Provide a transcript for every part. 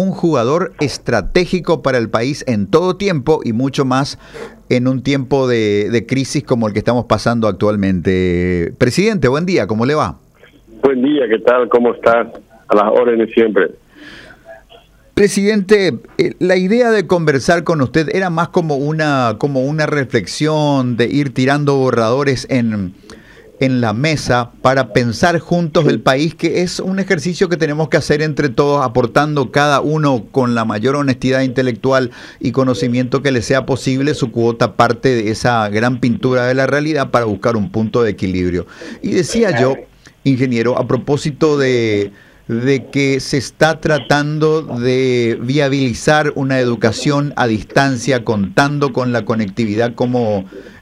un jugador estratégico para el país en todo tiempo y mucho más en un tiempo de crisis como el que estamos pasando actualmente. Presidente, buen día, ¿cómo le va? Buen día, ¿qué tal? ¿Cómo estás? A las órdenes siempre. Presidente, la idea de conversar con usted era más como una reflexión, de ir tirando borradores en la mesa para pensar juntos el país, que es un ejercicio que tenemos que hacer entre todos, aportando cada uno con la mayor honestidad intelectual y conocimiento que le sea posible su cuota, parte de esa gran pintura de la realidad, para buscar un punto de equilibrio. Y decía yo, ingeniero, a propósito de que se está tratando de viabilizar una educación a distancia, contando con la conectividad como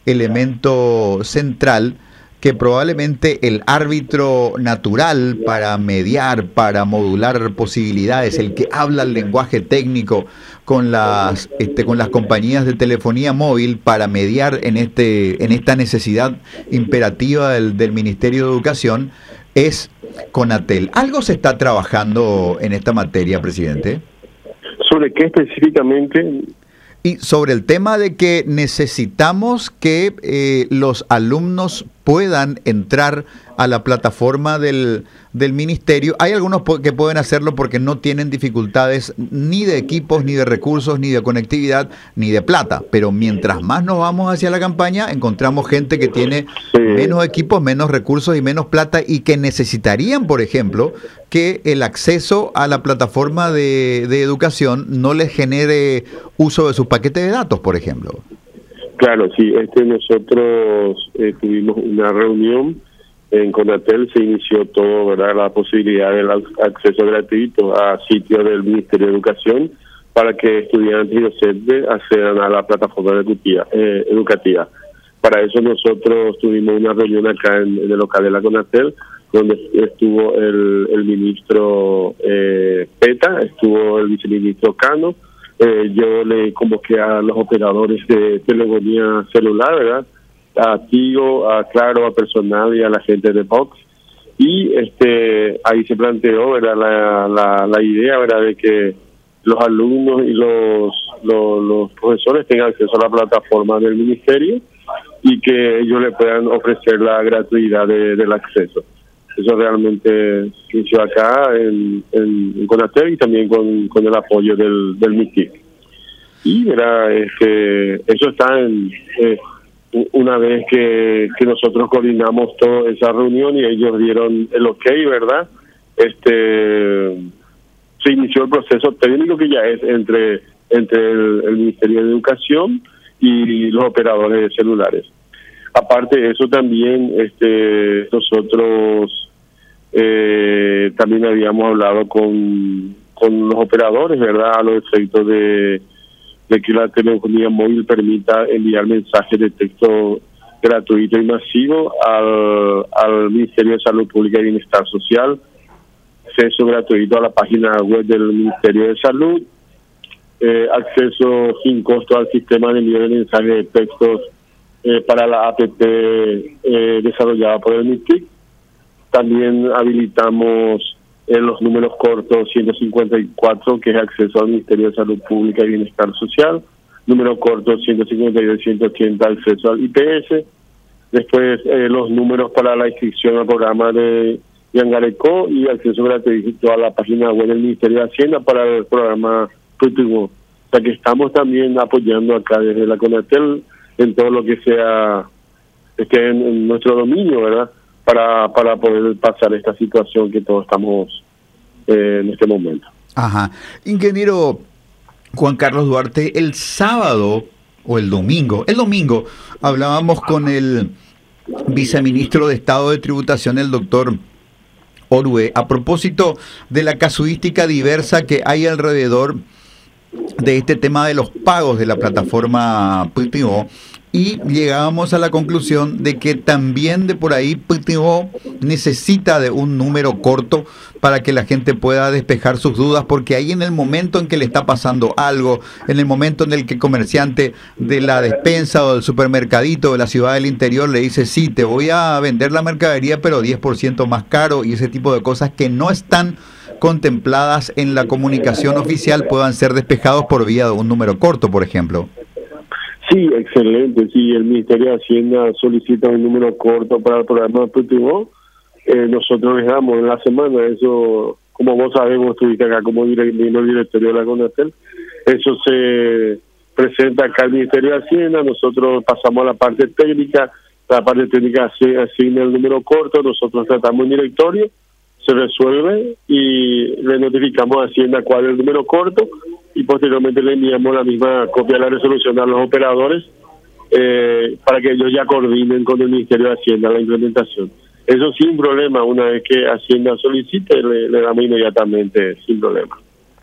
elemento central, que probablemente el árbitro natural para mediar, para modular posibilidades, el que habla el lenguaje técnico con las compañías de telefonía móvil para mediar en esta necesidad imperativa del Ministerio de Educación, es Conatel. ¿Algo se está trabajando en esta materia, presidente? ¿Sobre qué específicamente? Y sobre el tema de que necesitamos que los alumnos puedan entrar a la plataforma del ministerio. Hay algunos que pueden hacerlo porque no tienen dificultades ni de equipos, ni de recursos, ni de conectividad, ni de plata. Pero mientras más nos vamos hacia la campaña, encontramos gente que tiene menos equipos, menos recursos y menos plata, y que necesitarían, por ejemplo, que el acceso a la plataforma de educación no les genere uso de sus paquetes de datos, por ejemplo. Claro, sí, nosotros tuvimos una reunión en Conatel, se inició todo, ¿verdad?, la posibilidad del acceso gratuito a sitios del Ministerio de Educación para que estudiantes y docentes accedan a la plataforma educativa. Para eso nosotros tuvimos una reunión acá en el local de la Conatel, donde estuvo el ministro Peta, estuvo el viceministro Cano. Yo le convoqué a los operadores de telefonía celular, ¿verdad?, a Tigo, a Claro, a personal y a la gente de Vox, y ahí se planteó, ¿verdad?, la idea, ¿verdad?, de que los alumnos y los profesores tengan acceso a la plataforma del ministerio y que ellos le puedan ofrecer la gratuidad del acceso. Eso realmente se hizo acá en Conatel y también con el apoyo del MITIC. Y ¿verdad?, eso está una vez que nosotros coordinamos toda esa reunión y ellos dieron el ok, ¿verdad? Se inició el proceso técnico, que ya es entre el Ministerio de Educación y los operadores de celulares. Aparte de eso, también nosotros también habíamos hablado con los operadores, ¿verdad?, a los efectos de que la telefonía móvil permita enviar mensajes de texto gratuito y masivo al Ministerio de Salud Pública y Bienestar Social, acceso gratuito a la página web del Ministerio de Salud, acceso sin costo al sistema de envío de mensajes de textos para la APP desarrollada por el MITIC. También habilitamos los números cortos 154, que es acceso al Ministerio de Salud Pública y Bienestar Social, número corto 152 y 180, acceso al IPS. Después los números para la inscripción al programa de Yangareco y acceso gratuito a la página web del Ministerio de Hacienda para el programa Cultivo. O sea que estamos también apoyando acá desde la Conatel en todo lo que sea en nuestro dominio, ¿verdad?, para poder pasar esta situación que todos estamos en este momento. Ajá. Ingeniero Juan Carlos Duarte, el sábado o el domingo hablábamos con el viceministro de Estado de Tributación, el doctor Orue, a propósito de la casuística diversa que hay alrededor de este tema de los pagos de la plataforma PTO, y llegábamos a la conclusión de que también de por ahí PTO necesita de un número corto para que la gente pueda despejar sus dudas, porque ahí en el momento en que le está pasando algo, en el momento en el que el comerciante de la despensa o del supermercadito de la ciudad del interior le dice, sí, te voy a vender la mercadería pero 10% más caro, y ese tipo de cosas que no están contempladas en la comunicación oficial puedan ser despejados por vía de un número corto, por ejemplo. Sí, excelente. Sí, el Ministerio de Hacienda solicita un número corto para el programa de PTO. Nosotros les damos en la semana, eso, como vos sabés, vos estuviste acá como directorio de la CONATEL, eso se presenta acá al Ministerio de Hacienda, nosotros pasamos a la parte técnica asigna el número corto, nosotros tratamos en directorio, se resuelve y le notificamos a Hacienda cuál es el número corto y posteriormente le enviamos la misma copia de la resolución a los operadores para que ellos ya coordinen con el Ministerio de Hacienda la implementación. Eso sin problema, una vez que Hacienda solicite, le damos inmediatamente, sin problema.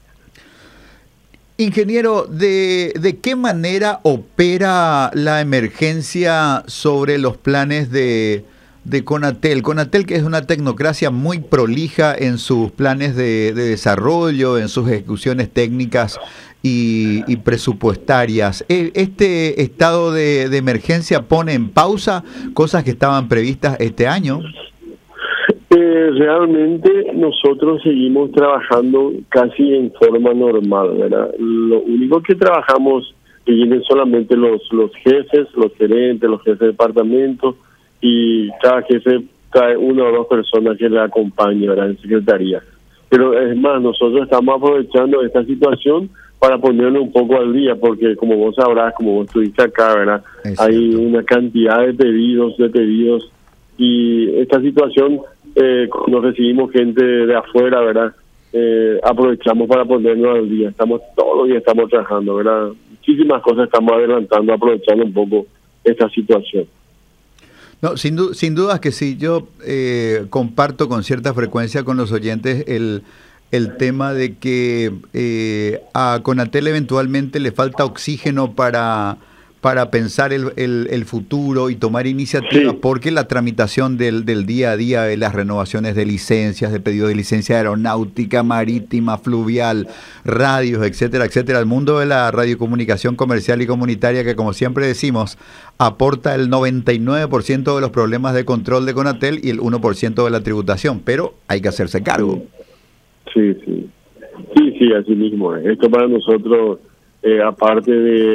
Ingeniero, ¿de qué manera opera la emergencia sobre los planes de CONATEL? CONATEL, que es una tecnocracia muy prolija en sus planes de desarrollo, en sus ejecuciones técnicas y presupuestarias. ¿Este estado de emergencia pone en pausa cosas que estaban previstas este año? Realmente nosotros seguimos trabajando casi en forma normal, ¿verdad? Lo único que trabajamos vienen solamente los jefes, los gerentes, los jefes de departamento, y cada jefe trae una o dos personas que le acompañen, ¿verdad?, en secretaría. Pero es más, nosotros estamos aprovechando esta situación para ponerlo un poco al día, porque como vos sabrás, como vos estuviste acá, ¿verdad?, hay una cantidad de pedidos, y esta situación, cuando recibimos gente de afuera, ¿verdad?, aprovechamos para ponernos al día. Todos los días estamos trabajando, ¿verdad? Muchísimas cosas estamos adelantando, aprovechando un poco esta situación. No, sin dudas que sí. Yo comparto con cierta frecuencia con los oyentes el tema de que a CONATEL eventualmente le falta oxígeno para pensar el futuro y tomar iniciativas, sí, porque la tramitación del día a día de las renovaciones de licencias, de pedido de licencia aeronáutica, marítima, fluvial, radios, etcétera, etcétera, el mundo de la radiocomunicación comercial y comunitaria, que como siempre decimos, aporta el 99% de los problemas de control de CONATEL y el 1% de la tributación, pero hay que hacerse cargo. Sí, así mismo. Esto para nosotros, aparte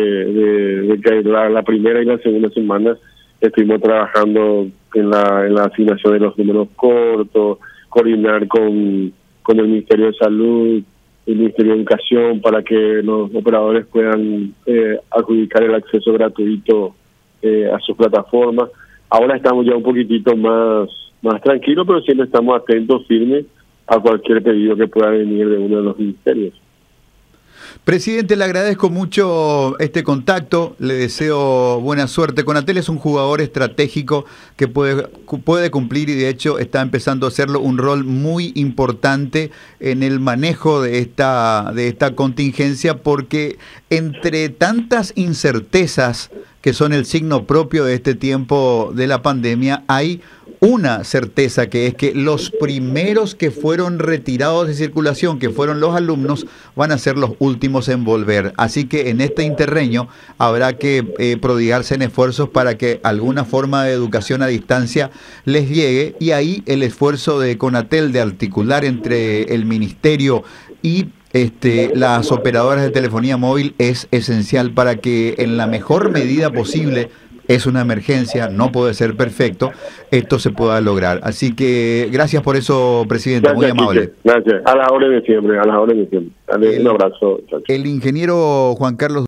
de que la primera y la segunda semana estuvimos trabajando en la asignación de los números cortos, coordinar con el Ministerio de Salud, el Ministerio de Educación, para que los operadores puedan adjudicar el acceso gratuito a sus plataformas. Ahora estamos ya un poquitito más tranquilos, pero siempre estamos atentos, firmes a cualquier pedido que pueda venir de uno de los ministerios. Presidente, le agradezco mucho este contacto, le deseo buena suerte. CONATEL es un jugador estratégico que puede cumplir, y de hecho está empezando a hacerlo, un rol muy importante en el manejo de esta contingencia, porque entre tantas incertezas que son el signo propio de este tiempo de la pandemia, hay una certeza, que es que los primeros que fueron retirados de circulación, que fueron los alumnos, van a ser los últimos en volver. Así que en este interreño habrá que prodigarse en esfuerzos para que alguna forma de educación a distancia les llegue, y ahí el esfuerzo de CONATEL de articular entre el ministerio y las operadoras de telefonía móvil es esencial para que en la mejor medida posible, es una emergencia, no puede ser perfecto, esto se pueda lograr. Así que gracias por eso, presidente, muy amable. Gracias, a la hora de siempre, Dale, un abrazo. El ingeniero Juan Carlos